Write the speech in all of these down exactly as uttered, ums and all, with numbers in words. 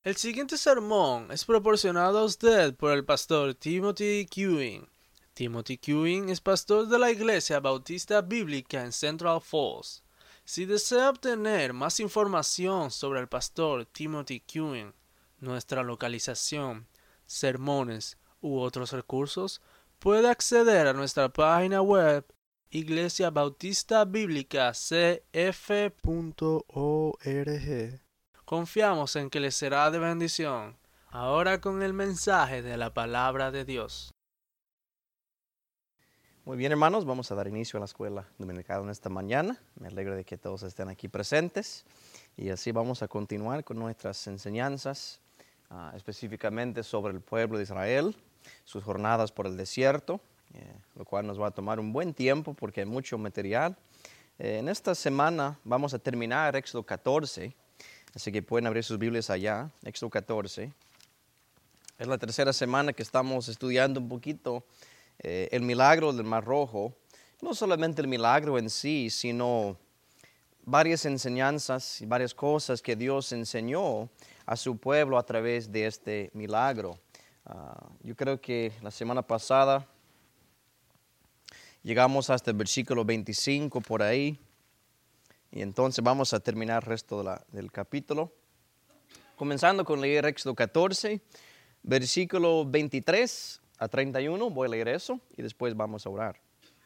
El siguiente sermón es proporcionado a usted por el pastor Timothy Ewing. Timothy Ewing es pastor de la Iglesia Bautista Bíblica en Central Falls. Si desea obtener más información sobre el pastor Timothy Ewing, nuestra localización, sermones u otros recursos, puede acceder a nuestra página web iglesia bautista bíblica c f punto org. Confiamos en que les será de bendición. Ahora con el mensaje de la palabra de Dios. Muy bien, hermanos, vamos a dar inicio a la escuela dominical en esta mañana. Me alegro de que todos estén aquí presentes y así vamos a continuar con nuestras enseñanzas, uh, específicamente sobre el pueblo de Israel, sus jornadas por el desierto, eh, lo cual nos va a tomar un buen tiempo porque hay mucho material. Eh, en esta semana vamos a terminar Éxodo catorce, así que pueden abrir sus Biblias allá, Éxodo catorce. Es la tercera semana que estamos estudiando un poquito Eh, el milagro del Mar Rojo, no solamente el milagro en sí, sino varias enseñanzas y varias cosas que Dios enseñó a su pueblo a través de este milagro. Uh, yo creo que la semana pasada llegamos hasta el versículo veinticinco por ahí, y entonces vamos a terminar el resto de la, del capítulo. Comenzando con leer Éxodo catorce, versículo veintitrés a treinta y uno, voy a leer eso y después vamos a orar.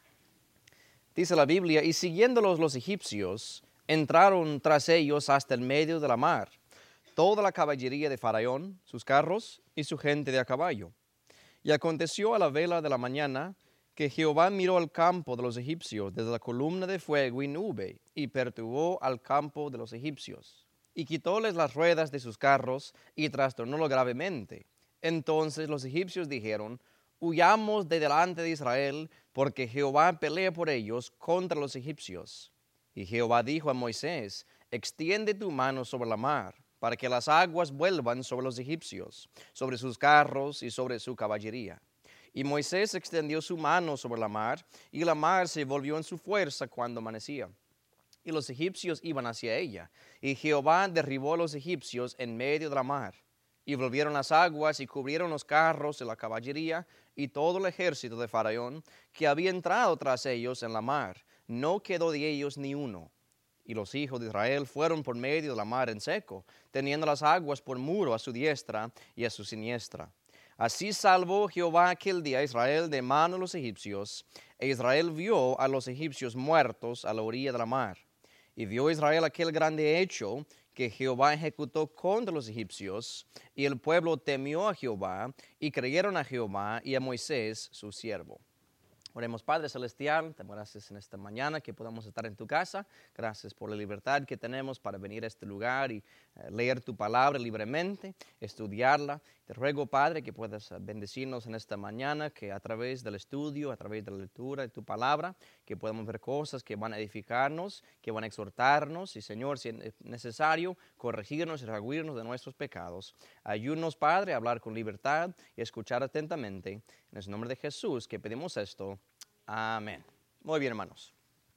Dice la Biblia, y siguiéndolos los egipcios, entraron tras ellos hasta el medio de la mar, toda la caballería de Faraón, sus carros y su gente de a caballo. Y aconteció a la vela de la mañana que Jehová miró al campo de los egipcios desde la columna de fuego y nube, y perturbó al campo de los egipcios, y quitóles las ruedas de sus carros, y trastornólo gravemente. Entonces los egipcios dijeron, huyamos de delante de Israel, porque Jehová pelea por ellos contra los egipcios. Y Jehová dijo a Moisés, extiende tu mano sobre la mar, para que las aguas vuelvan sobre los egipcios, sobre sus carros y sobre su caballería. Y Moisés extendió su mano sobre la mar, y la mar se volvió en su fuerza cuando amanecía. Y los egipcios iban hacia ella, y Jehová derribó a los egipcios en medio de la mar. Y volvieron las aguas y cubrieron los carros y la caballería y todo el ejército de Faraón que había entrado tras ellos en la mar. No quedó de ellos ni uno. Y los hijos de Israel fueron por medio de la mar en seco, teniendo las aguas por muro a su diestra y a su siniestra. Así salvó Jehová aquel día a Israel de mano de los egipcios, e Israel vio a los egipcios muertos a la orilla de la mar. Y vio Israel aquel grande hecho que Jehová ejecutó contra los egipcios, y el pueblo temió a Jehová, y creyeron a Jehová y a Moisés, su siervo. Oremos. Padre Celestial, te gracias en esta mañana que podamos estar en tu casa. Gracias por la libertad que tenemos para venir a este lugar y eh, leer tu palabra libremente, estudiarla. Te ruego, Padre, que puedas bendecirnos en esta mañana, que a través del estudio, a través de la lectura de tu palabra, que podamos ver cosas que van a edificarnos, que van a exhortarnos y, Señor, si es necesario, corregirnos y redarguirnos de nuestros pecados. Ayúdanos, Padre, a hablar con libertad y escuchar atentamente. En el nombre de Jesús que pedimos esto. Amén. Muy bien, hermanos.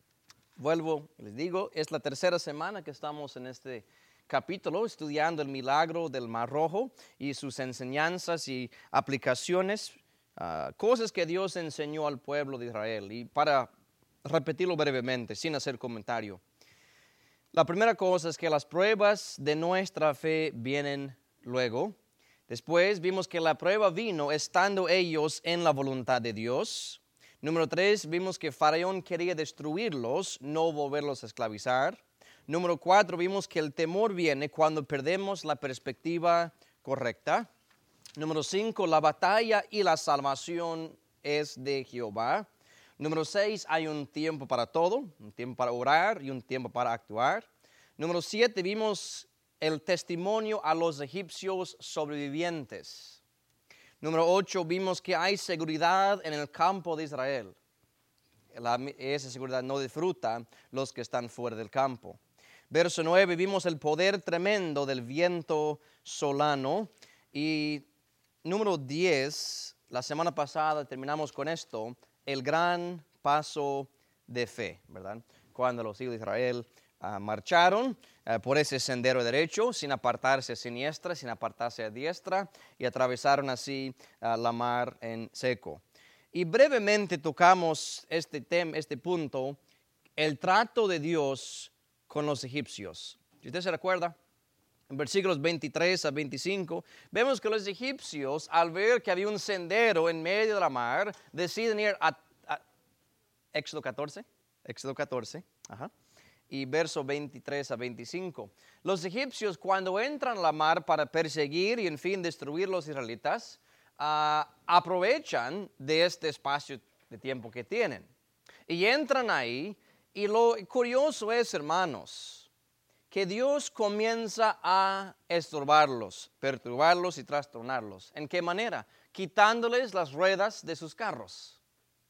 Vuelvo y les digo, es la tercera semana que estamos en este capítulo estudiando el milagro del Mar Rojo y sus enseñanzas y aplicaciones, uh, cosas que Dios enseñó al pueblo de Israel. Y para repetirlo brevemente, sin hacer comentario, la primera cosa es que las pruebas de nuestra fe vienen luego. Después vimos que la prueba vino estando ellos en la voluntad de Dios. Número tres, vimos que Faraón quería destruirlos, no volverlos a esclavizar. Número cuatro, vimos que el temor viene cuando perdemos la perspectiva correcta. Número cinco, la batalla y la salvación es de Jehová. Número seis, hay un tiempo para todo, un tiempo para orar y un tiempo para actuar. Número siete, vimos el testimonio a los egipcios sobrevivientes. Número ocho, vimos que hay seguridad en el campo de Israel. La, esa seguridad no disfruta los que están fuera del campo. Verso nueve, vimos el poder tremendo del viento solano. Y número diez, la semana pasada terminamos con esto, el gran paso de fe, ¿verdad? Cuando los hijos de Israel uh, marcharon, uh, uh, por ese sendero derecho, sin apartarse a siniestra, sin apartarse a diestra, y atravesaron así uh, la mar en seco. Y brevemente tocamos este, tem este punto, el trato de Dios con los egipcios. Si usted se recuerda, en versículos veintitrés a veinticinco, vemos que los egipcios, al ver que había un sendero en medio de la mar, deciden ir a, a Éxodo catorce, Éxodo catorce, ajá, y verso veintitrés a veinticinco. Los egipcios, cuando entran a la mar para perseguir y en fin destruir a los israelitas, uh, aprovechan de este espacio de tiempo que tienen. Y entran ahí, y lo curioso es, hermanos, que Dios comienza a estorbarlos, perturbarlos y trastornarlos. ¿En qué manera? Quitándoles las ruedas de sus carros.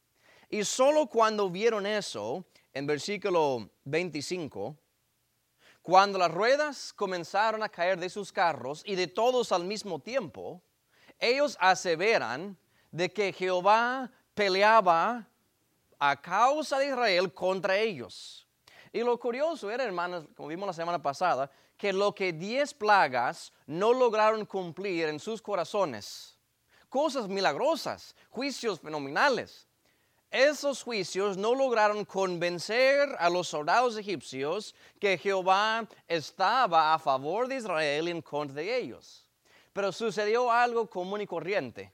Y solo cuando vieron eso, en versículo veinticinco, cuando las ruedas comenzaron a caer de sus carros y de todos al mismo tiempo, ellos aseveran de que Jehová peleaba a causa de Israel contra ellos. Y lo curioso era, hermanos, como vimos la semana pasada, que lo que diez plagas no lograron cumplir en sus corazones, cosas milagrosas, juicios fenomenales, esos juicios no lograron convencer a los soldados egipcios que Jehová estaba a favor de Israel y en contra de ellos. Pero sucedió algo común y corriente.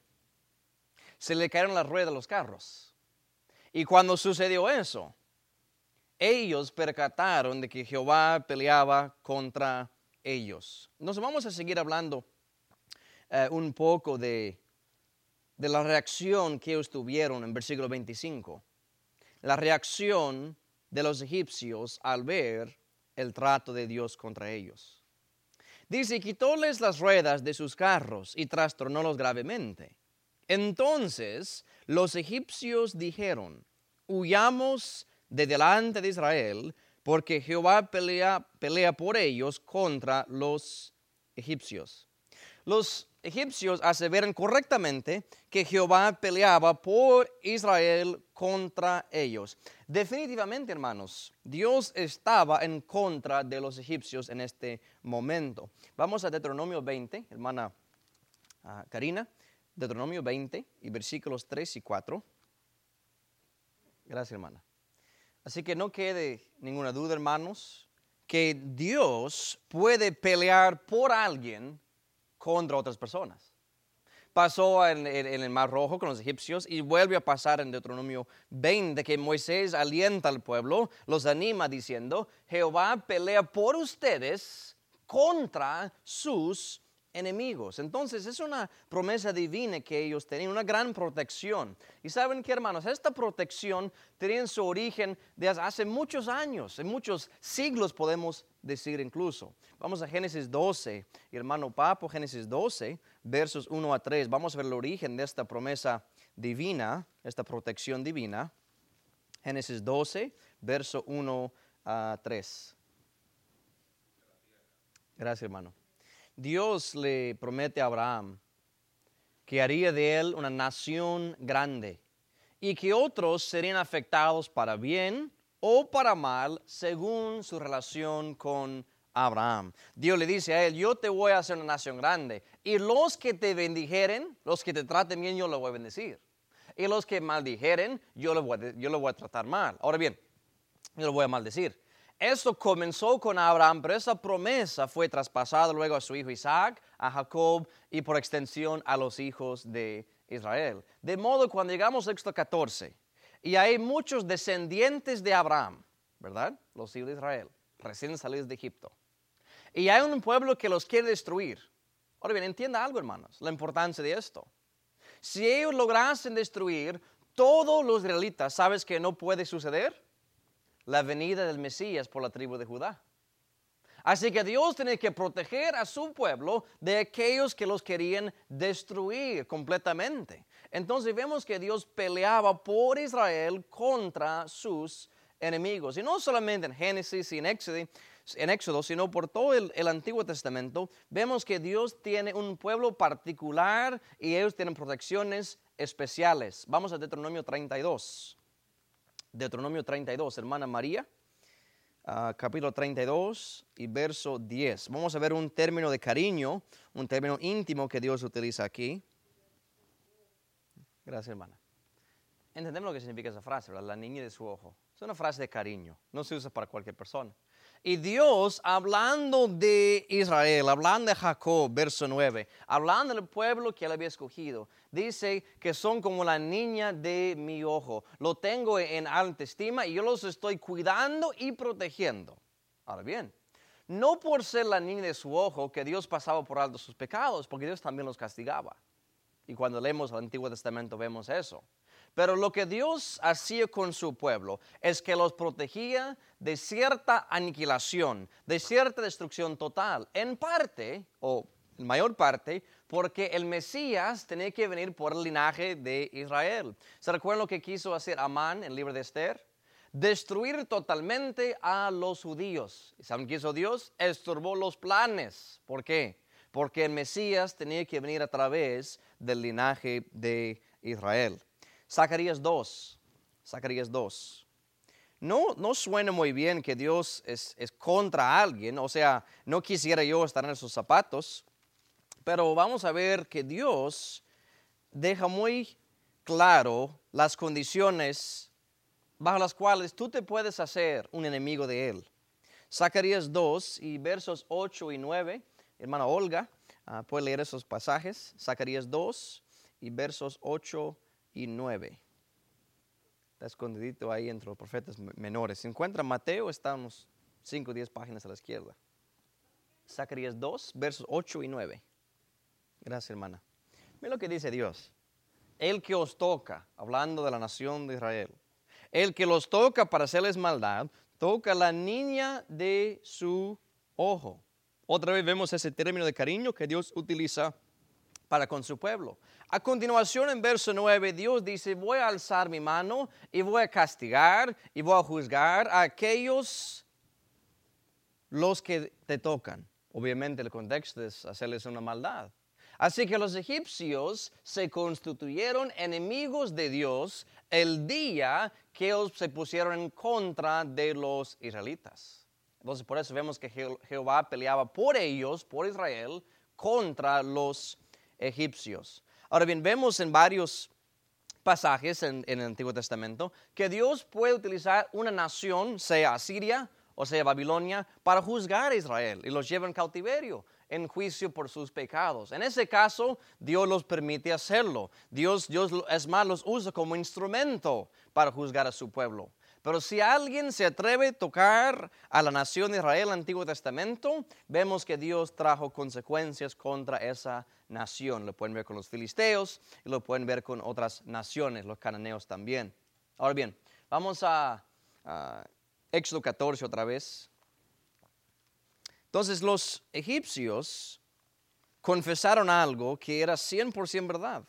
Se le cayeron las ruedas de los carros. Y cuando sucedió eso, ellos percataron de que Jehová peleaba contra ellos. Nos vamos a seguir hablando uh, un poco de, de la reacción que ellos tuvieron en versículo veinticinco. La reacción de los egipcios al ver el trato de Dios contra ellos. Dice, quitóles las ruedas de sus carros y trastornólos gravemente. Entonces los egipcios dijeron, huyamos de delante de Israel, porque Jehová pelea, pelea por ellos contra los egipcios. Los egipcios aseveran correctamente que Jehová peleaba por Israel contra ellos. Definitivamente, hermanos, Dios estaba en contra de los egipcios en este momento. Vamos a Deuteronomio veinte, hermana uh, Karina, Deuteronomio veinte y versículos tres y cuatro. Gracias, hermana. Así que no quede ninguna duda, hermanos, que Dios puede pelear por alguien contra otras personas. Pasó en, en, en el Mar Rojo con los egipcios y vuelve a pasar en Deuteronomio veinte, que Moisés alienta al pueblo, los anima diciendo, Jehová pelea por ustedes contra sus enemigos. Entonces es una promesa divina que ellos tenían, una gran protección. Y saben qué, hermanos, esta protección tenía su origen desde hace muchos años, en muchos siglos podemos decir incluso. Vamos a Génesis doce, y hermano Papo, Génesis doce, versos uno a tres. Vamos a ver el origen de esta promesa divina, esta protección divina. Génesis doce, verso uno a tres. Gracias, hermano. Dios le promete a Abraham que haría de él una nación grande y que otros serían afectados para bien o para mal según su relación con Abraham. Dios le dice a él, yo te voy a hacer una nación grande y los que te bendijeren, los que te traten bien, yo los voy a bendecir. Y los que maldijeren, yo los voy a, yo los voy a tratar mal. Ahora bien, yo los voy a maldecir. Esto comenzó con Abraham, pero esa promesa fue traspasada luego a su hijo Isaac, a Jacob y por extensión a los hijos de Israel. De modo cuando llegamos a Éxodo catorce, y hay muchos descendientes de Abraham, ¿verdad? Los hijos de Israel, recién salidos de Egipto. Y hay un pueblo que los quiere destruir. Ahora bien, entienda algo, hermanos, la importancia de esto. Si ellos lograsen destruir todos los israelitas, ¿sabes qué no puede suceder? La venida del Mesías por la tribu de Judá. Así que Dios tiene que proteger a su pueblo de aquellos que los querían destruir completamente. Entonces vemos que Dios peleaba por Israel contra sus enemigos. Y no solamente en Génesis y en Éxodo, en Éxodo sino por todo el, el Antiguo Testamento, vemos que Dios tiene un pueblo particular y ellos tienen protecciones especiales. Vamos a Deuteronomio treinta y dos. Deuteronomio treinta y dos, hermana María, uh, capítulo treinta y dos y verso diez. Vamos a ver un término de cariño, un término íntimo que Dios utiliza aquí. Gracias, hermana. Entendemos lo que significa esa frase, ¿verdad? La niña de su ojo. Es una frase de cariño, no se usa para cualquier persona. Y Dios, hablando de Israel, hablando de Jacob, verso nueve, hablando del pueblo que él había escogido, dice que son como la niña de mi ojo. Lo tengo en alta estima y yo los estoy cuidando y protegiendo. Ahora bien, no por ser la niña de su ojo que Dios pasaba por alto sus pecados, porque Dios también los castigaba. Y cuando leemos el Antiguo Testamento vemos eso. Pero lo que Dios hacía con su pueblo es que los protegía de cierta aniquilación, de cierta destrucción total. En parte, o en mayor parte, porque el Mesías tenía que venir por el linaje de Israel. ¿Se recuerdan lo que quiso hacer Amán en el libro de Esther? Destruir totalmente a los judíos. ¿Y saben qué hizo Dios? Estorbó los planes. ¿Por qué? Porque el Mesías tenía que venir a través del linaje de Israel. Zacarías dos, Zacarías dos. No, no suena muy bien que Dios es, es contra alguien, o sea, no quisiera yo estar en sus zapatos, pero vamos a ver que Dios deja muy claro las condiciones bajo las cuales tú te puedes hacer un enemigo de Él. Zacarías dos y versos ocho y nueve, hermana Olga, uh, puede leer esos pasajes, Zacarías dos y versos ocho y nueve. Está escondidito ahí entre los profetas menores. Si encuentra Mateo, estamos cinco o diez páginas a la izquierda. Zacarías dos, versos ocho y nueve. Gracias, hermana. Mira lo que dice Dios. El que os toca, hablando de la nación de Israel, el que los toca para hacerles maldad, toca la niña de su ojo. Otra vez vemos ese término de cariño que Dios utiliza para con su pueblo. A continuación, en verso nueve, Dios dice, voy a alzar mi mano y voy a castigar y voy a juzgar a aquellos los que te tocan. Obviamente el contexto es hacerles una maldad. Así que los egipcios se constituyeron enemigos de Dios el día que ellos se pusieron en contra de los israelitas. Entonces por eso vemos que Je- Jehová peleaba por ellos, por Israel, contra los egipcios. Ahora bien, vemos en varios pasajes en, en el Antiguo Testamento que Dios puede utilizar una nación, sea Asiria o sea Babilonia, para juzgar a Israel y los lleva en cautiverio, en juicio por sus pecados. En ese caso, Dios los permite hacerlo. Dios, Dios es más, los usa como instrumento para juzgar a su pueblo. Pero si alguien se atreve a tocar a la nación de Israel en el Antiguo Testamento, vemos que Dios trajo consecuencias contra esa nación. Lo pueden ver con los filisteos y lo pueden ver con otras naciones, los cananeos también. Ahora bien, vamos a, a Éxodo catorce otra vez. Entonces los egipcios confesaron algo que era cien por ciento verdad.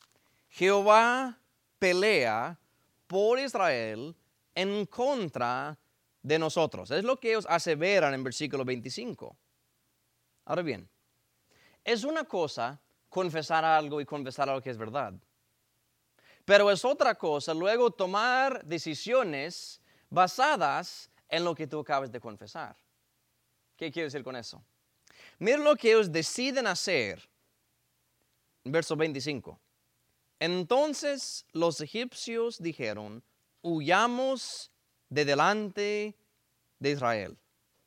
Jehová pelea por Israel en contra de nosotros. Es lo que ellos aseveran en versículo veinticinco. Ahora bien, es una cosa confesar algo y confesar algo que es verdad. Pero es otra cosa luego tomar decisiones basadas en lo que tú acabas de confesar. ¿Qué quiero decir con eso? Miren lo que ellos deciden hacer. Verso veinticinco. Entonces los egipcios dijeron, huyamos de delante de Israel.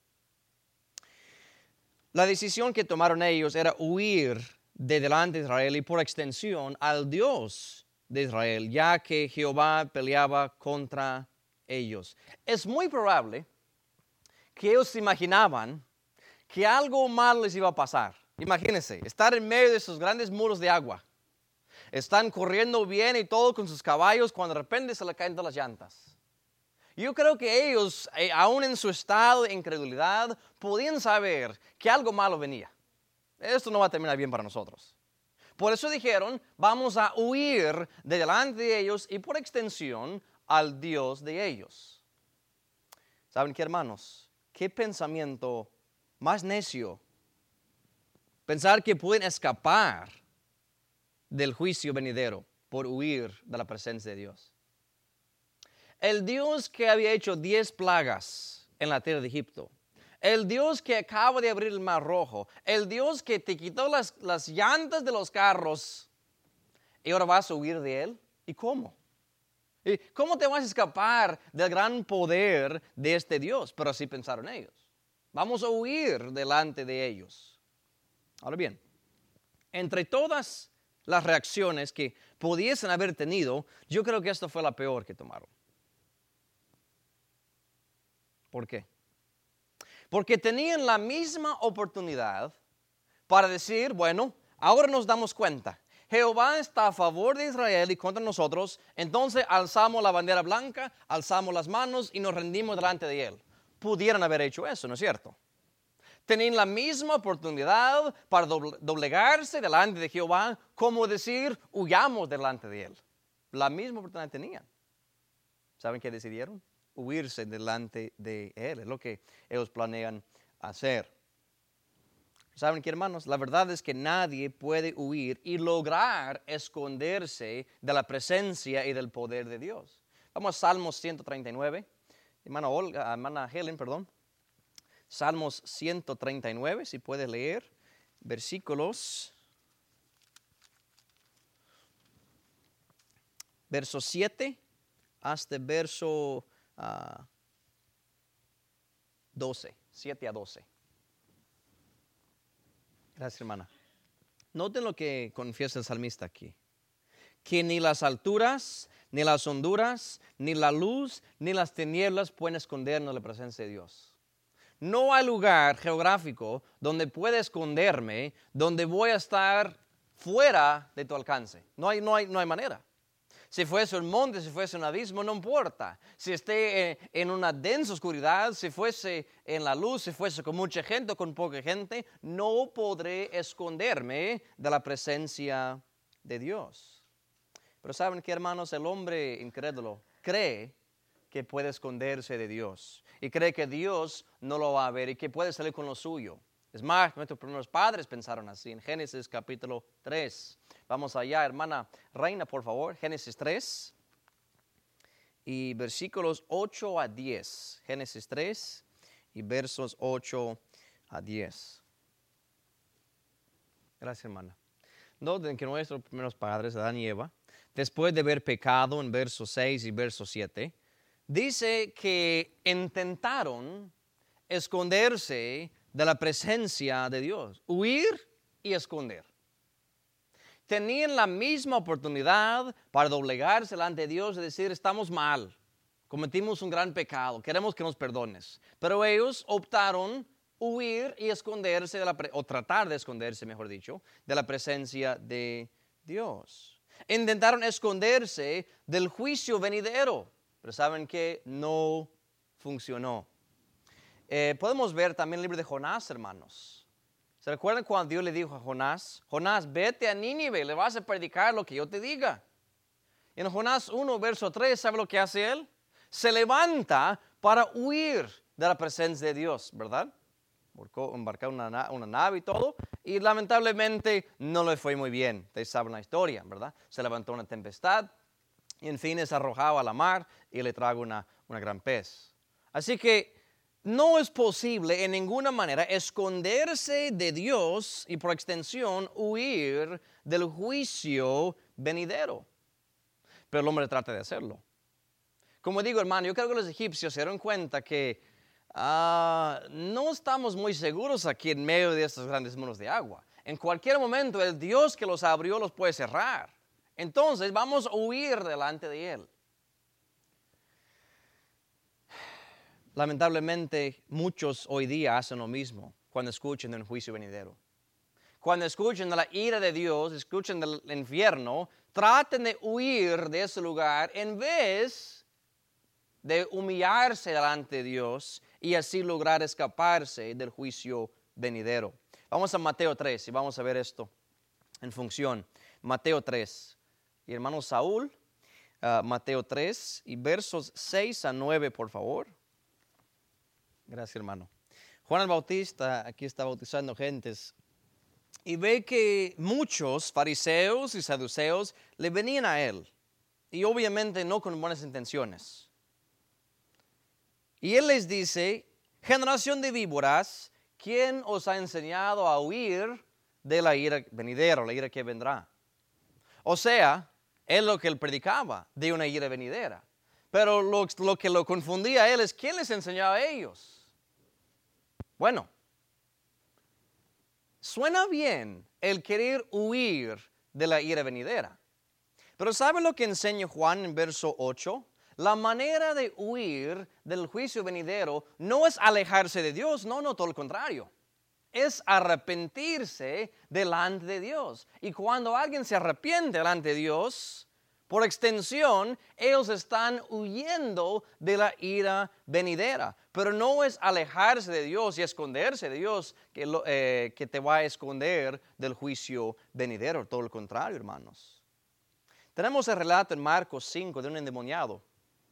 La decisión que tomaron ellos era huir de delante de Israel y por extensión al Dios de Israel, ya que Jehová peleaba contra ellos. Es muy probable que ellos se imaginaban que algo malo les iba a pasar. Imagínense, estar en medio de esos grandes muros de agua. Están corriendo bien y todo con sus caballos cuando de repente se le caen todas las llantas. Yo creo que ellos, eh, aún en su estado de incredulidad, podían saber que algo malo venía. Esto no va a terminar bien para nosotros. Por eso dijeron, vamos a huir de delante de ellos y por extensión al Dios de ellos. ¿Saben qué, hermanos? ¿Qué pensamiento más necio? Pensar que pueden escapar del juicio venidero por huir de la presencia de Dios. El Dios que había hecho diez plagas en la tierra de Egipto. El Dios que acaba de abrir el mar rojo. El Dios que te quitó las, las llantas de los carros. ¿Y ahora vas a huir de Él? ¿Y cómo? ¿Y cómo te vas a escapar del gran poder de este Dios? Pero así pensaron ellos. Vamos a huir delante de ellos. Ahora bien, entre todas las reacciones que pudiesen haber tenido, yo creo que esta fue la peor que tomaron. ¿Por qué? Porque tenían la misma oportunidad para decir, bueno, ahora nos damos cuenta. Jehová está a favor de Israel y contra nosotros, entonces alzamos la bandera blanca, alzamos las manos y nos rendimos delante de Él. Pudieran haber hecho eso, ¿no es cierto? Tenían la misma oportunidad para doblegarse delante de Jehová, como decir, huyamos delante de Él. La misma oportunidad tenían. ¿Saben qué decidieron? Huirse delante de Él. Es lo que ellos planean hacer. ¿Saben qué, hermanos? La verdad es que nadie puede huir y lograr esconderse de la presencia y del poder de Dios. Vamos a Salmos ciento treinta y nueve. Hermana Olga, hermana Helen, perdón. Salmos ciento treinta y nueve, si puedes leer, versículos, verso siete hasta verso uh, doce, siete a doce. Gracias, hermana. Noten lo que confiesa el salmista aquí. Que ni las alturas, ni las honduras, ni la luz, ni las tinieblas pueden escondernos de la presencia de Dios. No hay lugar geográfico donde pueda esconderme, donde voy a estar fuera de tu alcance. No hay, no hay, no hay manera. Si fuese un monte, si fuese un abismo, no importa. Si esté en, en una densa oscuridad, si fuese en la luz, si fuese con mucha gente o con poca gente, no podré esconderme de la presencia de Dios. Pero ¿saben qué, hermanos? El hombre incrédulo cree que puede esconderse de Dios y cree que Dios no lo va a ver y que puede salir con lo suyo. Es más, nuestros primeros padres pensaron así en Génesis capítulo tres. Vamos allá, hermana Reina, por favor, Génesis tres y versículos ocho a diez. Génesis tres y versos ocho a diez. Gracias, hermana. Noten que nuestros primeros padres, Adán y Eva, después de haber pecado en versos seis y verso siete, dice que intentaron esconderse de la presencia de Dios, huir y esconder. Tenían la misma oportunidad para doblegarse delante de Dios y decir, estamos mal, cometimos un gran pecado, queremos que nos perdones. Pero ellos optaron huir y esconderse, de la pre- o tratar de esconderse, mejor dicho, de la presencia de Dios. Intentaron esconderse del juicio venidero. Pero saben que no funcionó. Eh, podemos ver también el libro de Jonás, hermanos. ¿Se recuerdan cuando Dios le dijo a Jonás? Jonás, vete a Nínive, le vas a predicar lo que yo te diga. En Jonás uno, verso tres, ¿sabe lo que hace él? Se levanta para huir de la presencia de Dios, ¿verdad? Embarcó una, una nave y todo. Y lamentablemente no le fue muy bien. Ustedes saben la historia, ¿verdad? Se levantó una tempestad. Y en fin es arrojado a la mar y le trago una, una gran pez. Así que no es posible en ninguna manera esconderse de Dios y por extensión huir del juicio venidero. Pero el hombre trata de hacerlo. Como digo, hermano, yo creo que los egipcios se dieron cuenta que uh, no estamos muy seguros aquí en medio de estos grandes muros de agua. En cualquier momento el Dios que los abrió los puede cerrar. Entonces vamos a huir delante de Él. Lamentablemente muchos hoy día hacen lo mismo cuando escuchan del juicio venidero. Cuando escuchan de la ira de Dios, escuchan del infierno, traten de huir de ese lugar en vez de humillarse delante de Dios y así lograr escaparse del juicio venidero. Vamos a Mateo tres y vamos a ver esto en función. Mateo tres. Y hermano Saúl, uh, Mateo tres y versos seis a nueve, por favor. Gracias, hermano. Juan el Bautista aquí está bautizando gentes y ve que muchos fariseos y saduceos le venían a él y obviamente no con buenas intenciones. Y él les dice, generación de víboras, ¿quién os ha enseñado a huir de la ira venidera, la ira que vendrá? O sea, es lo que él predicaba, de una ira venidera. Pero lo, lo que lo confundía a él es, ¿quién les enseñaba a ellos? Bueno, suena bien el querer huir de la ira venidera. Pero ¿saben lo que enseña Juan en verso ocho? La manera de huir del juicio venidero no es alejarse de Dios, no, no, todo lo contrario. Es arrepentirse delante de Dios. Y cuando alguien se arrepiente delante de Dios, por extensión, ellos están huyendo de la ira venidera. Pero no es alejarse de Dios y esconderse de Dios que, lo, eh, que te va a esconder del juicio venidero. Todo lo contrario, hermanos. Tenemos el relato en Marcos cinco de un endemoniado.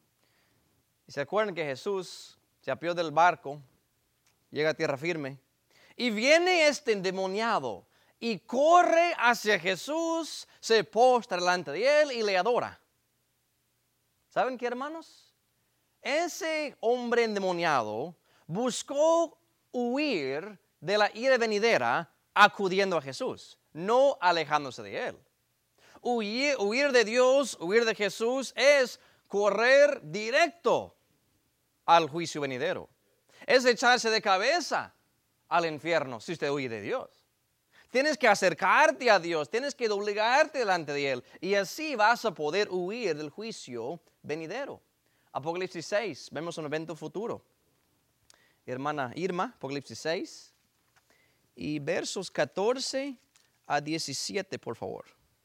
Y se acuerdan que Jesús se apió del barco, llega a tierra firme, y viene este endemoniado y corre hacia Jesús, se postra delante de él y le adora. ¿Saben qué, hermanos? Ese hombre endemoniado buscó huir de la ira venidera acudiendo a Jesús, no alejándose de él. Huir, huir de Dios, huir de Jesús es correr directo al juicio venidero. Es echarse de cabeza al infierno si usted huye de Dios. Tienes que acercarte a Dios, tienes que doblegarte delante de Él y así vas a poder huir del juicio venidero. Apocalipsis seis, vemos un evento futuro. Hermana Irma, Apocalipsis seis y versos catorce a diecisiete, por favor.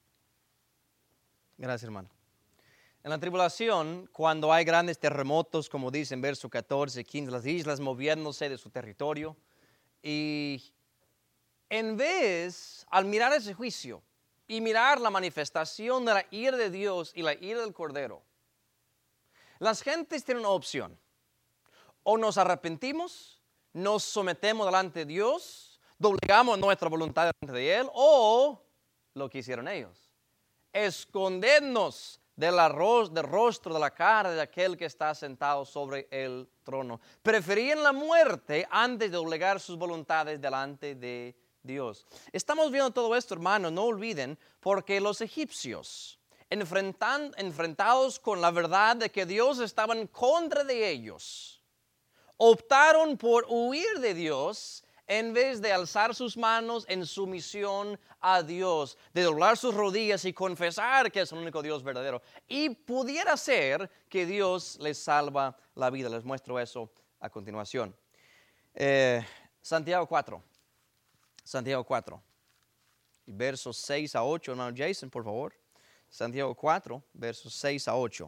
Gracias, hermano. En la tribulación, cuando hay grandes terremotos, como dice en verso catorce, quince, las islas moviéndose de su territorio, y en vez, al mirar ese juicio y mirar la manifestación de la ira de Dios y la ira del Cordero, las gentes tienen una opción. O nos arrepentimos, nos sometemos delante de Dios, doblegamos nuestra voluntad delante de Él, o lo que hicieron ellos, escondernos del, arroz, del rostro, de la cara de aquel que está sentado sobre el trono. Preferían la muerte antes de doblegar sus voluntades delante de Dios. Estamos viendo todo esto, hermanos, no olviden, porque los egipcios, enfrentan, enfrentados con la verdad de que Dios estaba en contra de ellos, optaron por huir de Dios en vez de alzar sus manos en sumisión a Dios, de doblar sus rodillas y confesar que es el único Dios verdadero. Y pudiera ser que Dios les salva la vida. Les muestro eso a continuación. Eh, Santiago cuatro. Santiago cuatro. Versos seis a ocho. Hermano Jason, por favor. Santiago cuatro, versos seis a ocho.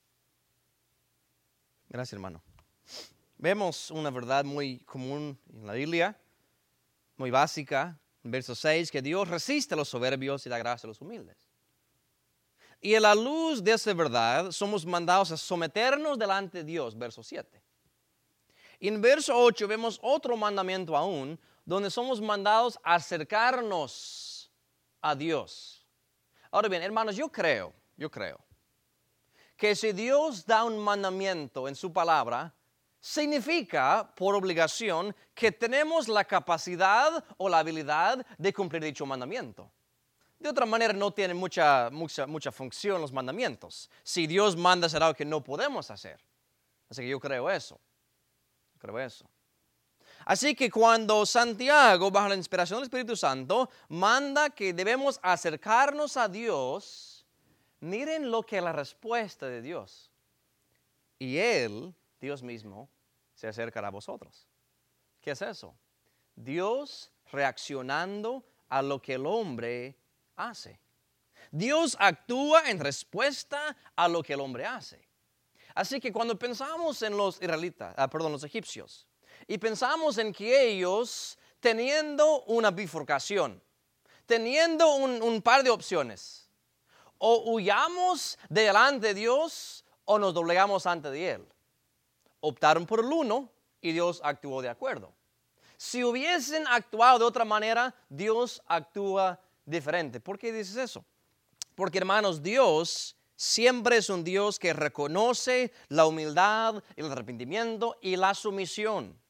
Gracias, hermano. Vemos una verdad muy común en la Biblia, muy básica, en verso seis, que Dios resiste a los soberbios y da gracia a los humildes. Y a la luz de esa verdad somos mandados a someternos delante de Dios, verso siete. Y en verso ocho vemos otro mandamiento aún, donde somos mandados a acercarnos a Dios. Ahora bien, hermanos, yo creo, yo creo, que si Dios da un mandamiento en su palabra, significa, por obligación, que tenemos la capacidad o la habilidad de cumplir dicho mandamiento. De otra manera, no tienen mucha, mucha, mucha función los mandamientos. Si Dios manda hacer algo que no podemos hacer. Así que yo creo eso. Creo eso. Así que cuando Santiago, bajo la inspiración del Espíritu Santo, manda que debemos acercarnos a Dios, miren lo que es la respuesta de Dios. Y Él, Dios mismo, se acercará a vosotros. ¿Qué es eso? Dios reaccionando a lo que el hombre hace. Dios actúa en respuesta a lo que el hombre hace. Así que cuando pensamos en los israelitas, ah, perdón, los egipcios, y pensamos en que ellos, teniendo una bifurcación, teniendo un, un par de opciones, o huyamos delante de Dios o nos doblegamos ante de Él. Optaron por el uno y Dios actuó de acuerdo. Si hubiesen actuado de otra manera, Dios actúa diferente. ¿Por qué dices eso? Porque, hermanos, Dios siempre es un Dios que reconoce la humildad, el arrepentimiento y la sumisión.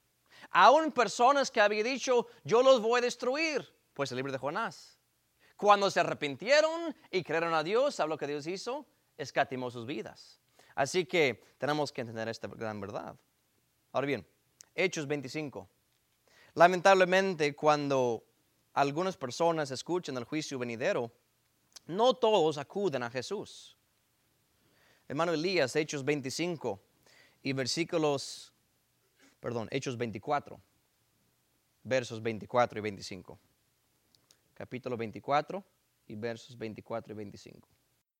Aún personas que había dicho, yo los voy a destruir. Pues el libro de Jonás. Cuando se arrepintieron y creyeron a Dios, ¿sabe lo que Dios hizo? Escatimó sus vidas. Así que tenemos que entender esta gran verdad. Ahora bien, Hechos veinticinco. Lamentablemente, cuando algunas personas escuchan el juicio venidero, no todos acuden a Jesús. Hermano Elías, Hechos veinticinco y versículos, perdón, Hechos veinticuatro, versos veinticuatro y veinticinco. Capítulo veinticuatro y versos veinticuatro y veinticinco.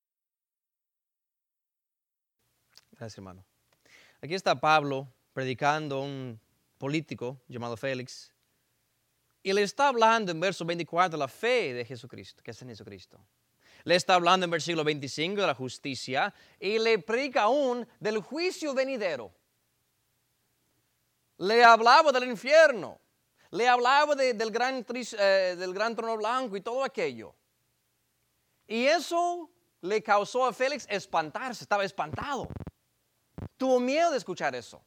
Gracias, hermano. Aquí está Pablo predicando a un político llamado Félix. Y le está hablando en verso veinticuatro de la fe de Jesucristo, que es en Jesucristo. Le está hablando en versículo veinticinco de la justicia y le predica aún del juicio venidero. Le hablaba del infierno. Le hablaba de, del, gran, eh, del gran trono blanco y todo aquello. Y eso le causó a Félix espantarse, estaba espantado. Tuvo miedo de escuchar eso.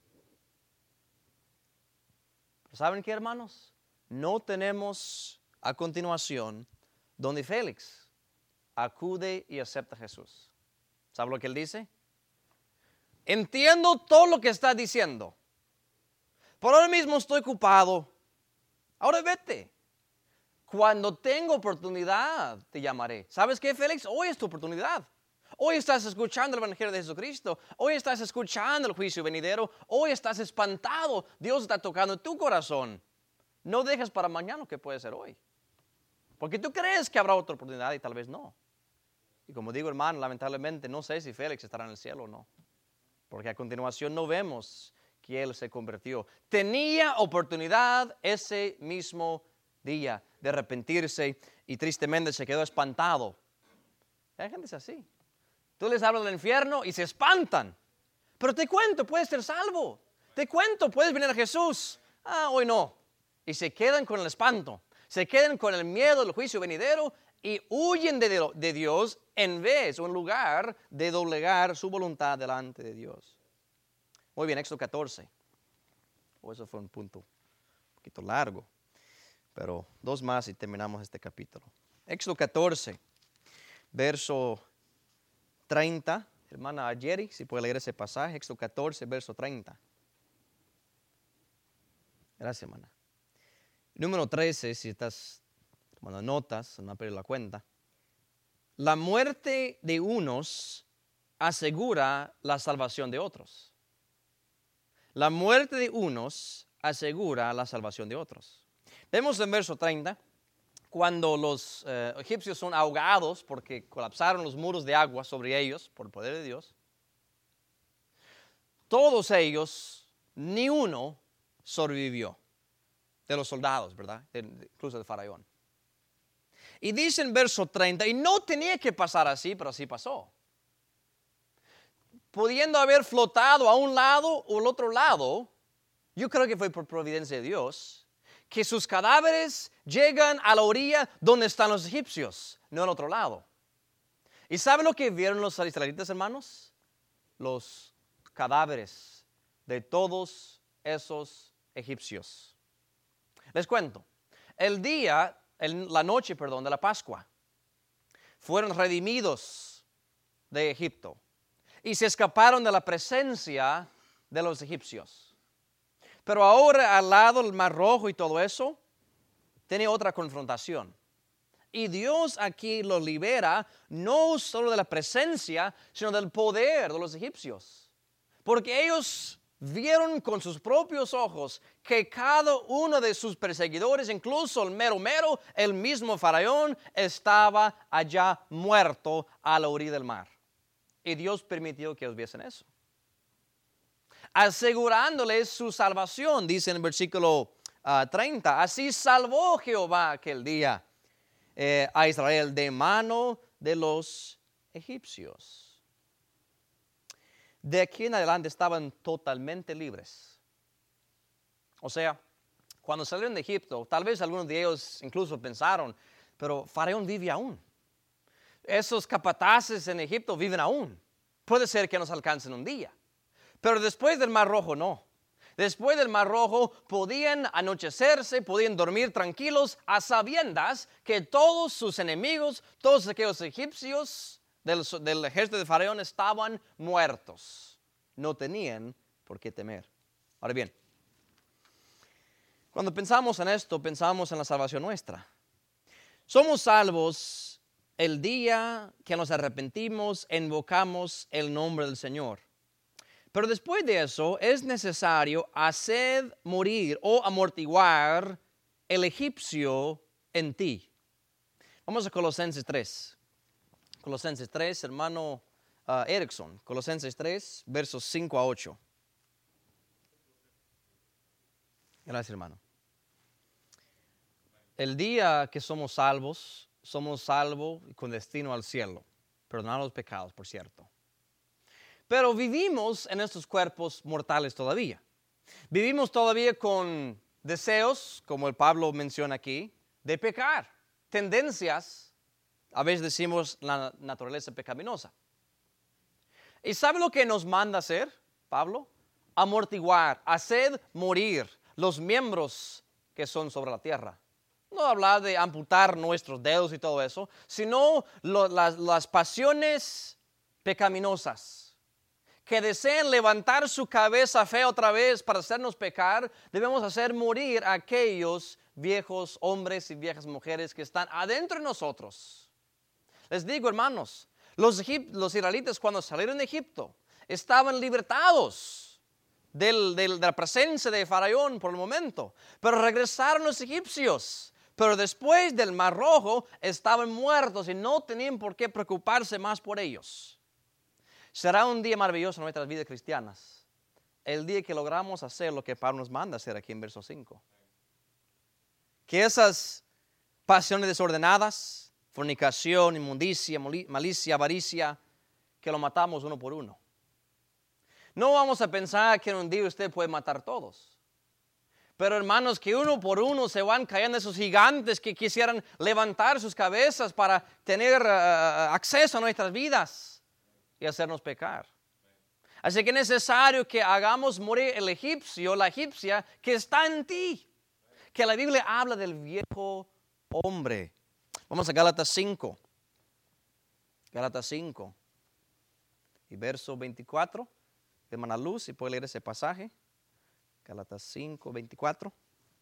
Pero ¿saben qué, hermanos? No tenemos a continuación donde Félix acude y acepta a Jesús. ¿Sabe lo que él dice? Entiendo todo lo que está diciendo. Por ahora mismo estoy ocupado. Ahora vete. Cuando tengo oportunidad, te llamaré. ¿Sabes qué, Félix? Hoy es tu oportunidad. Hoy estás escuchando el Evangelio de Jesucristo. Hoy estás escuchando el juicio venidero. Hoy estás espantado. Dios está tocando tu corazón. No dejes para mañana lo que puede ser hoy. Porque tú crees que habrá otra oportunidad y tal vez no. Y como digo, hermano, lamentablemente no sé si Félix estará en el cielo o no. Porque a continuación no vemos que él se convirtió. Tenía oportunidad ese mismo día de arrepentirse y tristemente se quedó espantado. Hay gente así. Tú les hablas del infierno y se espantan. Pero te cuento, puedes ser salvo. Te cuento, puedes venir a Jesús. Ah, hoy no. Y se quedan con el espanto. Se quedan con el miedo del juicio venidero y huyen de, de Dios en vez o en lugar de doblegar su voluntad delante de Dios. Muy bien, Éxodo catorce. Oh, eso fue un punto un poquito largo. Pero dos más y terminamos este capítulo. Éxodo catorce, verso treinta. Hermana Jerry, si puede leer ese pasaje. Éxodo catorce, verso treinta. Gracias, hermana. Número trece, si estás tomando notas, no pierdas la cuenta. La muerte de unos asegura la salvación de otros. La muerte de unos asegura la salvación de otros. Vemos en verso treinta, cuando los eh, egipcios son ahogados porque colapsaron los muros de agua sobre ellos por el poder de Dios. Todos ellos, ni uno sobrevivió. De los soldados, ¿verdad? De, de, incluso del faraón. Y dice en verso treinta, y no tenía que pasar así, pero así pasó. Pudiendo haber flotado a un lado o al otro lado, yo creo que fue por providencia de Dios, que sus cadáveres llegan a la orilla donde están los egipcios, no al otro lado. ¿Y saben lo que vieron los israelitas, hermanos? Los cadáveres de todos esos egipcios. Les cuento, el día, el, la noche, perdón, de la Pascua, fueron redimidos de Egipto y se escaparon de la presencia de los egipcios. Pero ahora al lado del Mar Rojo y todo eso, tiene otra confrontación. Y Dios aquí los libera no solo de la presencia, sino del poder de los egipcios. Porque ellos vieron con sus propios ojos que cada uno de sus perseguidores, incluso el mero mero, el mismo faraón, estaba allá muerto a la orilla del mar. Y Dios permitió que ellos viesen eso. Asegurándoles su salvación, dice en el versículo uh, treinta, así salvó Jehová aquel día eh, a Israel de mano de los egipcios. De aquí en adelante estaban totalmente libres. O sea, cuando salieron de Egipto, tal vez algunos de ellos incluso pensaron, pero Faraón vive aún. Esos capataces en Egipto viven aún. Puede ser que nos alcancen un día. Pero después del Mar Rojo, no. Después del Mar Rojo podían anochecerse, podían dormir tranquilos a sabiendas que todos sus enemigos, todos aquellos egipcios del, del ejército de Faraón estaban muertos. No tenían por qué temer. Ahora bien, cuando pensamos en esto, pensamos en la salvación nuestra. Somos salvos el día que nos arrepentimos, invocamos el nombre del Señor. Pero después de eso es necesario hacer morir o amortiguar el egipcio en ti. Vamos a Colosenses tres. Colosenses tres, hermano uh, Erickson. Colosenses tres, versos cinco a ocho. Gracias, hermano. El día que somos salvos, somos salvos con destino al cielo. Perdonar los pecados, por cierto. Pero vivimos en estos cuerpos mortales todavía. Vivimos todavía con deseos, como el Pablo menciona aquí, de pecar. Tendencias, a veces decimos la naturaleza pecaminosa. ¿Y sabe lo que nos manda hacer, Pablo? Amortiguar, hacer morir los miembros que son sobre la tierra. No hablar de amputar nuestros dedos y todo eso, sino lo, las, las pasiones pecaminosas que desean levantar su cabeza fea otra vez para hacernos pecar. Debemos hacer morir a aquellos viejos hombres y viejas mujeres que están adentro de nosotros. Les digo, hermanos, los, egip- los israelitas cuando salieron de Egipto estaban libertados del, del, de la presencia de Faraón por el momento, pero regresaron los egipcios. Pero después del Mar Rojo estaban muertos y no tenían por qué preocuparse más por ellos. Será un día maravilloso en nuestras vidas cristianas, el día que logramos hacer lo que Pablo nos manda hacer aquí en verso cinco. Que esas pasiones desordenadas, fornicación, inmundicia, malicia, avaricia, que lo matamos uno por uno. No vamos a pensar que en un día usted puede matar todos. Pero hermanos, que uno por uno se van cayendo esos gigantes que quisieran levantar sus cabezas para tener uh, acceso a nuestras vidas y hacernos pecar. Así que es necesario que hagamos morir el egipcio, la egipcia que está en ti. Que la Biblia habla del viejo hombre. Vamos a Gálatas cinco. Gálatas cinco. Y verso veinticuatro. Hermana Luz, si puede leer ese pasaje. Gálatas cinco, veinticuatro.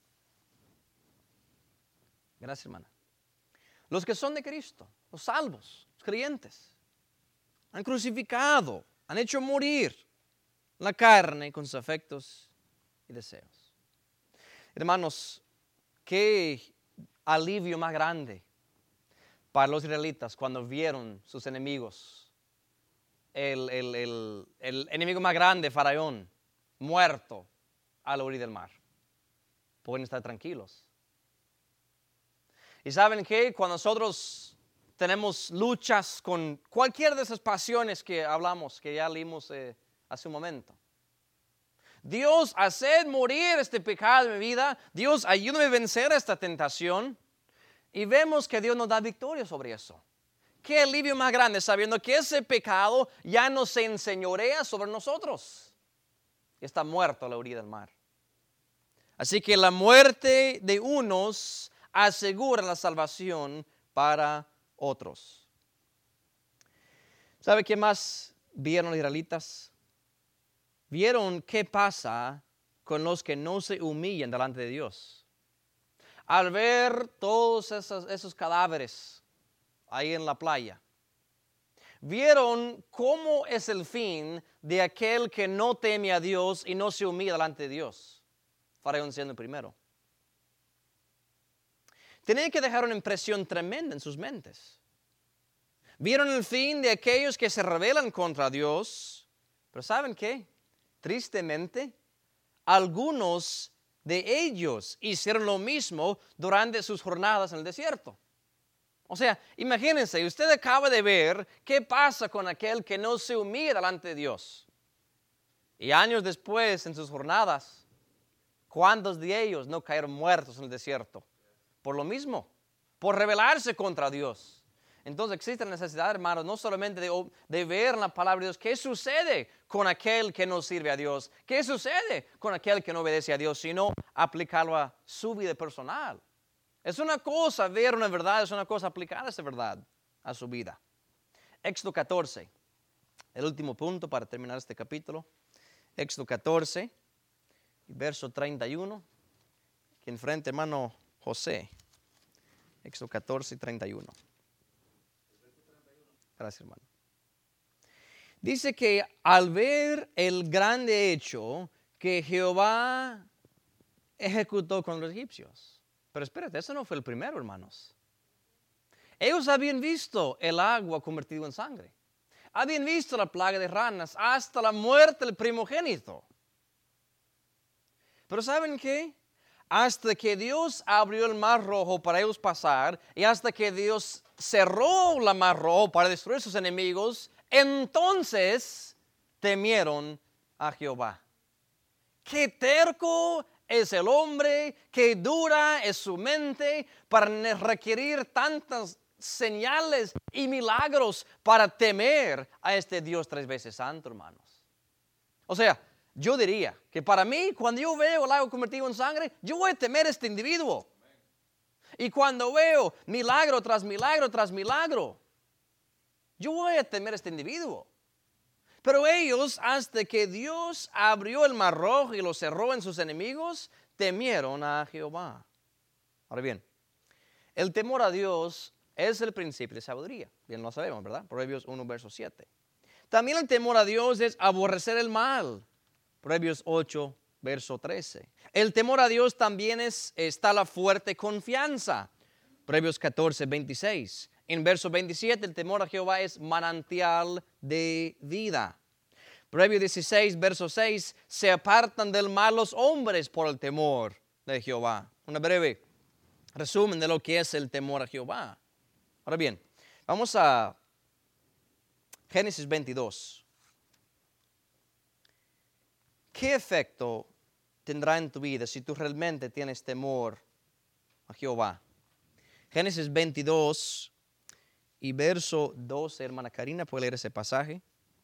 Gracias, hermana. Los que son de Cristo, los salvos, los creyentes, han crucificado, han hecho morir la carne con sus afectos y deseos. Hermanos, qué alivio más grande para los israelitas cuando vieron sus enemigos. El, el, el, el enemigo más grande, Faraón, muerto a la orilla del mar. Pueden estar tranquilos. Y saben que cuando nosotros tenemos luchas con cualquiera de esas pasiones que hablamos, que ya leímos eh, hace un momento. Dios, haced morir este pecado en mi vida. Dios, ayúdame a vencer esta tentación. Y vemos que Dios nos da victoria sobre eso. Qué alivio más grande sabiendo que ese pecado ya no se enseñorea sobre nosotros. Está muerto a la orilla del mar. Así que la muerte de unos asegura la salvación para otros. ¿Sabe qué más vieron los israelitas? Vieron qué pasa con los que no se humillan delante de Dios. Al ver todos esos, esos cadáveres ahí en la playa, vieron cómo es el fin de aquel que no teme a Dios y no se humilla delante de Dios. Faraón siendo el primero. Tenían que dejar una impresión tremenda en sus mentes. Vieron el fin de aquellos que se rebelan contra Dios. Pero ¿saben qué? Tristemente, algunos de ellos hicieron lo mismo durante sus jornadas en el desierto. O sea, imagínense, usted acaba de ver qué pasa con aquel que no se humilla delante de Dios. Y años después, en sus jornadas, ¿cuántos de ellos no cayeron muertos en el desierto? Por lo mismo, por rebelarse contra Dios. Entonces existe la necesidad, hermanos, no solamente de, de ver en la palabra de Dios qué sucede con aquel que no sirve a Dios, qué sucede con aquel que no obedece a Dios, sino aplicarlo a su vida personal. Es una cosa ver una verdad, es una cosa aplicar esa verdad a su vida. Éxodo catorce, el último punto para terminar este capítulo. Éxodo catorce, verso treinta y uno. Aquí enfrente, hermano José. Éxodo catorce, treinta y uno. Gracias, hermano. Dice que al ver el grande hecho que Jehová ejecutó con los egipcios. Pero espérate, eso no fue el primero, hermanos. Ellos habían visto el agua convertido en sangre. Habían visto la plaga de ranas hasta la muerte del primogénito. Pero ¿saben qué? Hasta que Dios abrió el mar rojo para ellos pasar y hasta que Dios cerró el mar rojo para destruir sus enemigos, entonces temieron a Jehová. Qué terco es el hombre, qué dura es su mente para requerir tantas señales y milagros para temer a este Dios tres veces santo, hermanos. O sea, yo diría que para mí, cuando yo veo el agua convertido en sangre, yo voy a temer a este individuo. Y cuando veo milagro tras milagro tras milagro, yo voy a temer a este individuo. Pero ellos, hasta que Dios abrió el mar rojo y lo cerró en sus enemigos, temieron a Jehová. Ahora bien, el temor a Dios es el principio de sabiduría. Bien lo sabemos, ¿verdad? Proverbios uno, verso siete. También el temor a Dios es aborrecer el mal. Proverbios ocho, verso trece. El temor a Dios también es, está la fuerte confianza. Proverbios catorce, veintiséis. En verso veintisiete, el temor a Jehová es manantial de vida. Proverbios dieciséis, verso seis, se apartan del mal los hombres por el temor de Jehová. Una breve resumen de lo que es el temor a Jehová. Ahora bien, vamos a Génesis veintidós. ¿Qué efecto tendrá en tu vida si tú realmente tienes temor a Jehová? Génesis veintidós y verso doce, hermana Karina, ¿puede leer ese pasaje?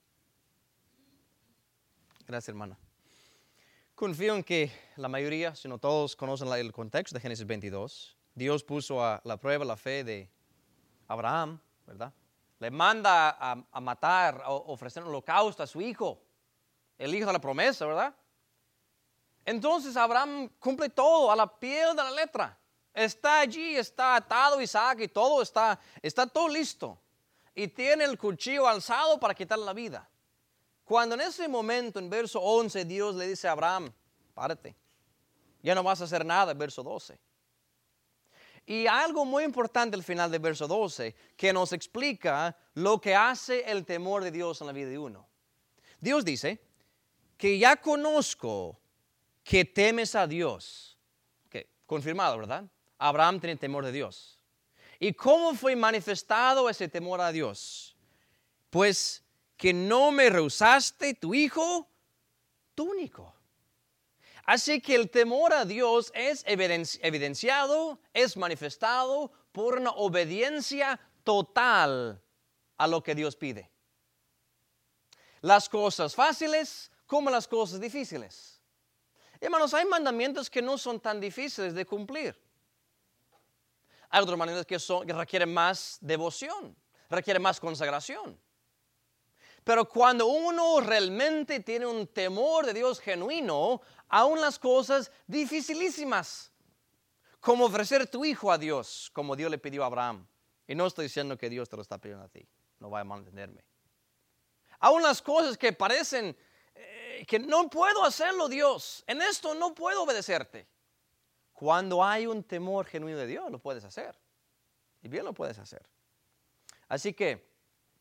Gracias, hermana. Confío en que la mayoría, si no todos, conocen el contexto de Génesis veintidós. Dios puso a la prueba la fe de Abraham, ¿verdad? Le manda a, a matar, a ofrecer un holocausto a su hijo, el hijo de la promesa, ¿verdad? Entonces Abraham cumple todo a la pie de la letra. Está allí, está atado Isaac y todo está, está todo listo. Y tiene el cuchillo alzado para quitarle la vida. Cuando en ese momento, en verso once, Dios le dice a Abraham, párate, ya no vas a hacer nada, verso doce. Y algo muy importante al final del verso doce, que nos explica lo que hace el temor de Dios en la vida de uno. Dios dice que ya conozco que temes a Dios. Okay, confirmado, ¿verdad? Abraham tiene temor de Dios. ¿Y cómo fue manifestado ese temor a Dios? Pues que no me rehusaste tu hijo, tu único. Así que el temor a Dios es evidenciado, es manifestado por una obediencia total a lo que Dios pide. Las cosas fáciles como las cosas difíciles. Hermanos, hay mandamientos que no son tan difíciles de cumplir. Hay otros mandamientos que, son, que requieren más devoción, requieren más consagración. Pero cuando uno realmente tiene un temor de Dios genuino, aún las cosas dificilísimas, como ofrecer tu hijo a Dios, como Dios le pidió a Abraham. Y no estoy diciendo que Dios te lo está pidiendo a ti, no vaya a malentenderme. Aún las cosas que parecen eh, que no puedo hacerlo, Dios, en esto no puedo obedecerte. Cuando hay un temor genuino de Dios, lo puedes hacer. Y bien lo puedes hacer. Así que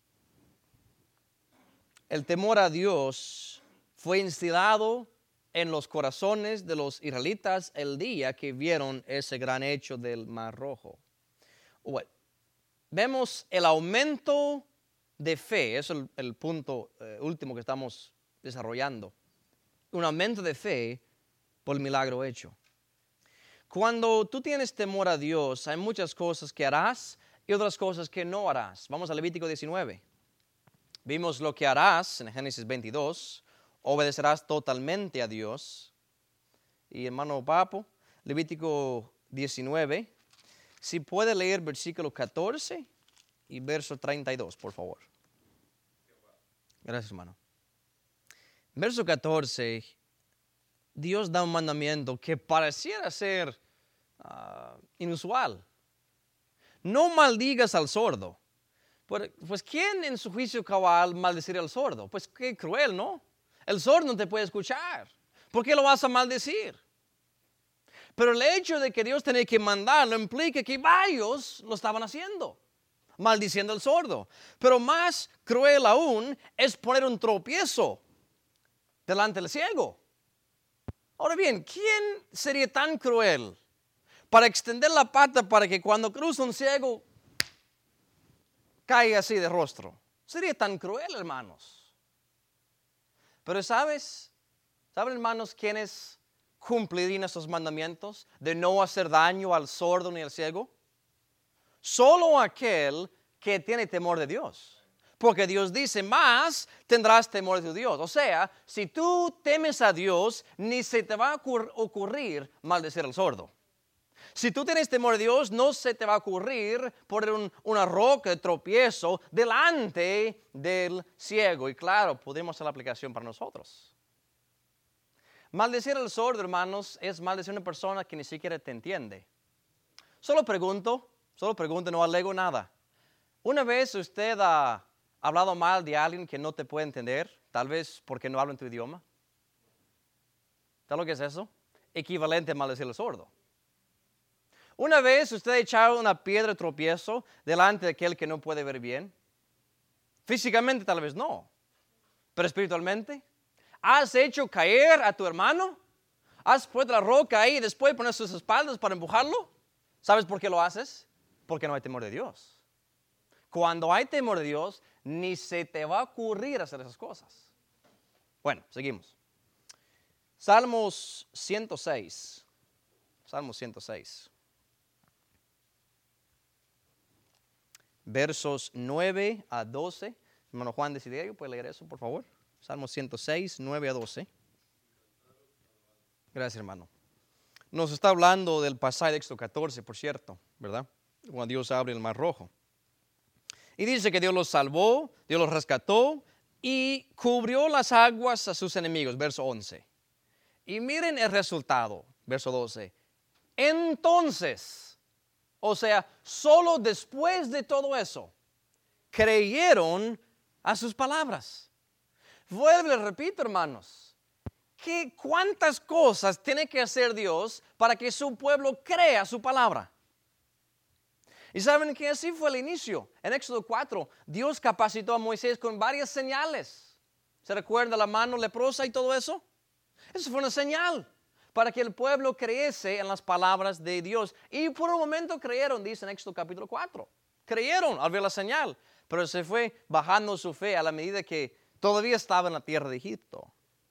el temor a Dios fue instilado en los corazones de los israelitas el día que vieron ese gran hecho del Mar Rojo. Bueno, vemos el aumento de fe, eso es el, el punto eh, último que estamos desarrollando. Un aumento de fe por el milagro hecho. Cuando tú tienes temor a Dios, hay muchas cosas que harás y otras cosas que no harás. Vamos a Levítico diecinueve. Vimos lo que harás en Génesis veintidós. Obedecerás totalmente a Dios. Y hermano Papo, Levítico diecinueve. Si puede leer versículo catorce y verso treinta y dos, por favor. Gracias, hermano. Verso catorce, Dios da un mandamiento que pareciera ser uh, inusual. No maldigas al sordo. Pues, ¿quién en su juicio cabal maldeciría al sordo? Pues qué cruel, ¿no? El sordo no te puede escuchar. ¿Por qué lo vas a maldecir? Pero el hecho de que Dios tenía que mandarlo implica que varios lo estaban haciendo, maldiciendo al sordo. Pero más cruel aún es poner un tropiezo delante del ciego. Ahora bien, ¿quién sería tan cruel para extender la pata para que cuando cruza un ciego caiga así de rostro? Sería tan cruel, hermanos. Pero ¿sabes? ¿Saben, hermanos, quiénes cumplirían esos mandamientos de no hacer daño al sordo ni al ciego? Solo aquel que tiene temor de Dios. Porque Dios dice, más tendrás temor de tu Dios. O sea, si tú temes a Dios, ni se te va a ocurrir maldecir al sordo. Si tú tienes temor de Dios, no se te va a ocurrir poner un, una roca de tropiezo delante del ciego. Y claro, podemos hacer la aplicación para nosotros. Maldecir al sordo, hermanos, es maldecir a una persona que ni siquiera te entiende. Solo pregunto, solo pregunto, no alego nada. ¿Una vez usted ha hablado mal de alguien que no te puede entender? Tal vez porque no habla en tu idioma. ¿Sabes lo que es eso? Equivalente a maldecir al sordo. Una vez usted ha echado una piedra de tropiezo delante de aquel que no puede ver bien. Físicamente tal vez no, pero espiritualmente. ¿Has hecho caer a tu hermano? ¿Has puesto la roca ahí y después poner sus espaldas para empujarlo? ¿Sabes por qué lo haces? Porque no hay temor de Dios. Cuando hay temor de Dios, ni se te va a ocurrir hacer esas cosas. Bueno, seguimos. Salmos ciento seis. Salmos ciento seis. Versos nueve a doce. Hermano Juan Desiderio, ¿puede leer eso, por favor? Salmo ciento seis, nueve a doce. Gracias, hermano. Nos está hablando del pasaje de Éxodo catorce, por cierto, ¿verdad? Cuando Dios abre el mar rojo. Y dice que Dios los salvó, Dios los rescató y cubrió las aguas a sus enemigos, verso once. Y miren el resultado, verso doce. Entonces, o sea, solo después de todo eso, creyeron a sus palabras. Vuelve, repito, hermanos, que cuántas cosas tiene que hacer Dios para que su pueblo crea su palabra. Y saben que así fue el inicio. En Éxodo cuatro, Dios capacitó a Moisés con varias señales. ¿Se recuerda la mano leprosa y todo eso? Eso fue una señal para que el pueblo creyese en las palabras de Dios. Y por un momento creyeron, dice en Éxodo capítulo cuatro. Creyeron al ver la señal, pero se fue bajando su fe a la medida que todavía estaba en la tierra de Egipto.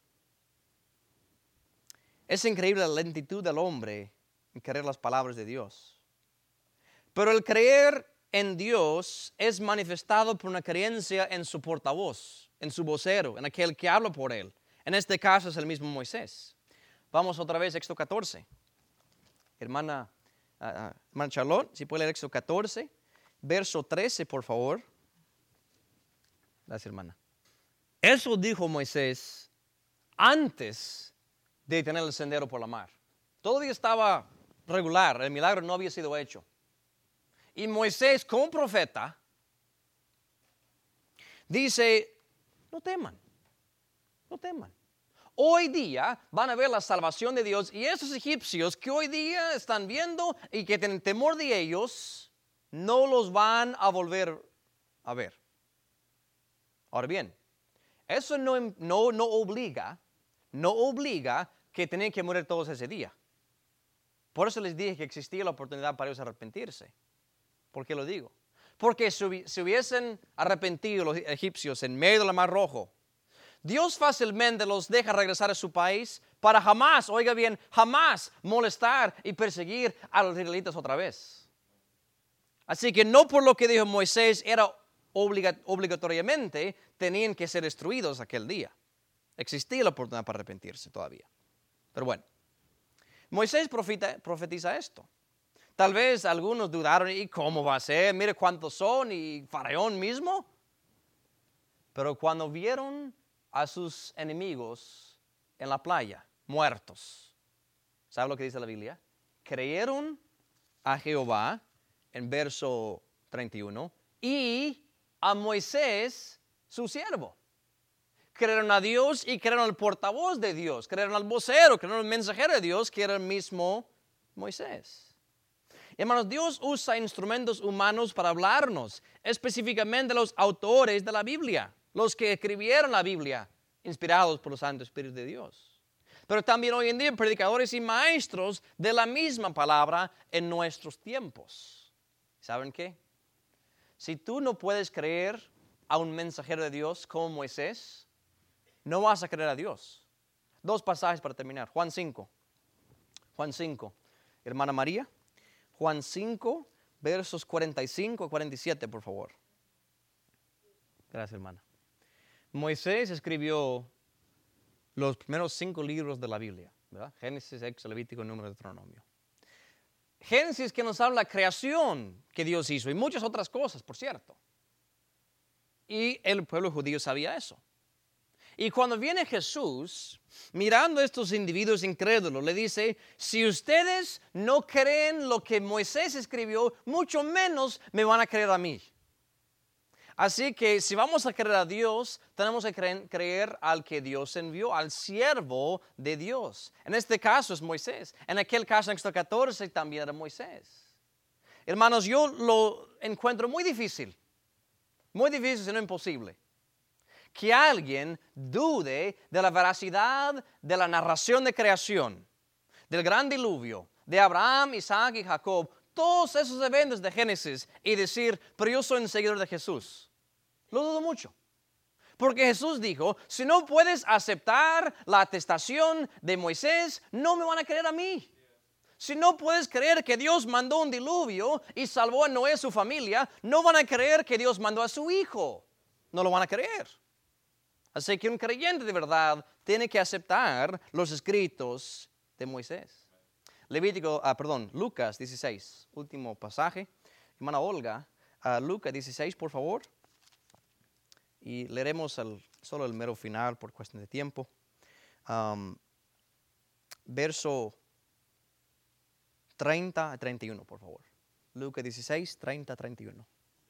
Es increíble la lentitud del hombre en creer las palabras de Dios. Pero el creer en Dios es manifestado por una creencia en su portavoz, en su vocero, en aquel que habla por él. En este caso es el mismo Moisés. Vamos otra vez a Éxodo catorce. Hermana, uh, uh, hermana Charlotte, si puede leer Éxodo catorce, verso trece, por favor. Gracias, hermana. Eso dijo Moisés antes de tener el sendero por la mar. Todavía estaba regular, el milagro no había sido hecho. Y Moisés, como profeta, dice, no teman, no teman. Hoy día van a ver la salvación de Dios y esos egipcios que hoy día están viendo y que tienen temor de ellos, no los van a volver a ver. Ahora bien, eso no, no, no obliga, no obliga que tienen que morir todos ese día. Por eso les dije que existía la oportunidad para ellos arrepentirse. ¿Por qué lo digo? Porque si se hubiesen arrepentido los egipcios en medio del Mar Rojo, Dios fácilmente los deja regresar a su país para jamás, oiga bien, jamás molestar y perseguir a los israelitas otra vez. Así que no por lo que dijo Moisés era obliga- obligatoriamente tenían que ser destruidos aquel día. Existía la oportunidad para arrepentirse todavía. Pero bueno, Moisés profeta, profetiza esto. Tal vez algunos dudaron, ¿y cómo va a ser? Mire cuántos son, y Faraón mismo. Pero cuando vieron a sus enemigos en la playa, muertos, ¿sabe lo que dice la Biblia? Creyeron a Jehová, en verso treinta y uno, y a Moisés, su siervo. Creyeron a Dios y creyeron al portavoz de Dios, creyeron al vocero, creyeron al mensajero de Dios, que era el mismo Moisés. Hermanos, Dios usa instrumentos humanos para hablarnos, específicamente los autores de la Biblia, los que escribieron la Biblia, inspirados por el Santo Espíritu de Dios. Pero también hoy en día predicadores y maestros de la misma palabra en nuestros tiempos. ¿Saben qué? Si tú no puedes creer a un mensajero de Dios como Moisés, no vas a creer a Dios. Dos pasajes para terminar. Juan cinco. Juan cinco. Hermana María. Juan cinco, versos cuarenta y cinco a cuarenta y siete, por favor. Gracias, hermana. Moisés escribió los primeros cinco libros de la Biblia, ¿verdad? Génesis, Éxodo, Levítico, Número, Deuteronomio. Génesis que nos habla de la creación que Dios hizo y muchas otras cosas, por cierto. Y el pueblo judío sabía eso. Y cuando viene Jesús, mirando a estos individuos incrédulos, le dice, si ustedes no creen lo que Moisés escribió, mucho menos me van a creer a mí. Así que si vamos a creer a Dios, tenemos que creer, creer al que Dios envió, al siervo de Dios. En este caso es Moisés. En aquel caso, en Éxodo catorce, también era Moisés. Hermanos, yo lo encuentro muy difícil, muy difícil, si no imposible, que alguien dude de la veracidad de la narración de creación, del gran diluvio, de Abraham, Isaac y Jacob, todos esos eventos de Génesis, y decir, pero yo soy un seguidor de Jesús. Lo dudo mucho. Porque Jesús dijo, si no puedes aceptar la atestación de Moisés, no me van a creer a mí. Si no puedes creer que Dios mandó un diluvio y salvó a Noé y su familia, no van a creer que Dios mandó a su hijo. No lo van a creer. Así que un creyente de verdad tiene que aceptar los escritos de Moisés. Levítico, ah, perdón, Lucas dieciséis, último pasaje. Hermana Olga, uh, Lucas dieciséis, por favor. Y leeremos el, solo el mero final por cuestión de tiempo. Um, verso treinta a treinta y uno, por favor. Lucas dieciséis, treinta a treinta y uno.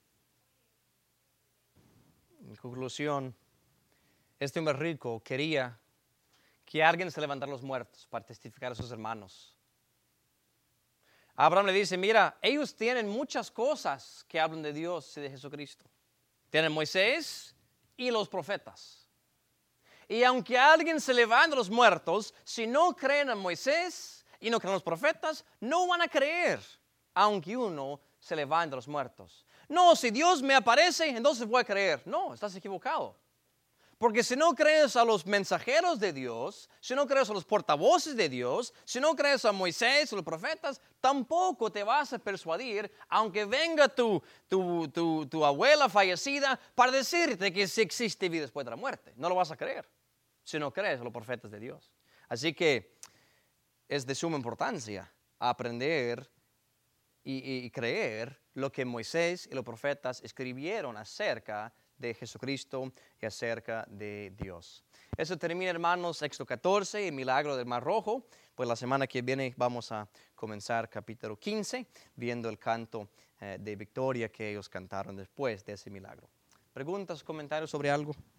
En conclusión, este hombre rico quería que alguien se levantara los muertos para testificar a sus hermanos. Abraham le dice, mira, ellos tienen muchas cosas que hablan de Dios y de Jesucristo. Tienen Moisés y los profetas. Y aunque alguien se levante los muertos, si no creen en Moisés y no creen en los profetas, no van a creer, aunque uno se levante los muertos. No, si Dios me aparece, entonces voy a creer. No, estás equivocado. Porque si no crees a los mensajeros de Dios, si no crees a los portavoces de Dios, si no crees a Moisés o los profetas, tampoco te vas a persuadir, aunque venga tu, tu, tu, tu abuela fallecida para decirte que sí existe vida después de la muerte. No lo vas a creer si no crees a los profetas de Dios. Así que es de suma importancia aprender y, y, y creer lo que Moisés y los profetas escribieron acerca de Jesucristo y acerca de Dios. Eso termina, hermanos, Éxodo catorce, el milagro del Mar Rojo. Pues la semana que viene vamos a comenzar capítulo quince, viendo el canto eh, de victoria que ellos cantaron después de ese milagro. ¿Preguntas, comentarios sobre algo?